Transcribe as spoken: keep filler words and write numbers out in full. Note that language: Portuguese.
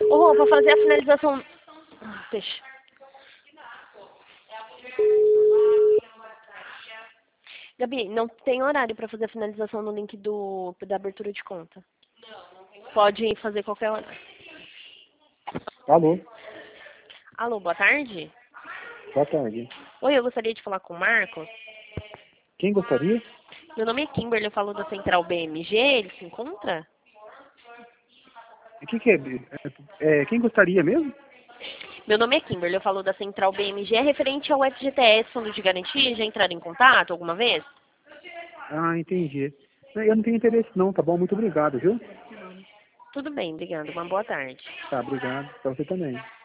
Ô, Rô, pra fazer a finalização... Ah, deixa. Gabi, não tem horário pra fazer a finalização no link do, da abertura de conta. Pode fazer qualquer hora. Alô, Alô, boa tarde. boa tarde. Oi, eu gostaria de falar com o Marcos. Quem gostaria? Meu nome é Kimberly, eu falo da Central B M G, ele se encontra? O que, que é, é? Quem gostaria mesmo? Meu nome é Kimberly, eu falo da Central B M G, é referente ao F G T S, Fundo de Garantia, já entraram em contato alguma vez? Ah, entendi. Eu não tenho interesse não, tá bom? Muito obrigado, viu? Tudo bem, obrigada, uma boa tarde. Tá, obrigado. Pra você também.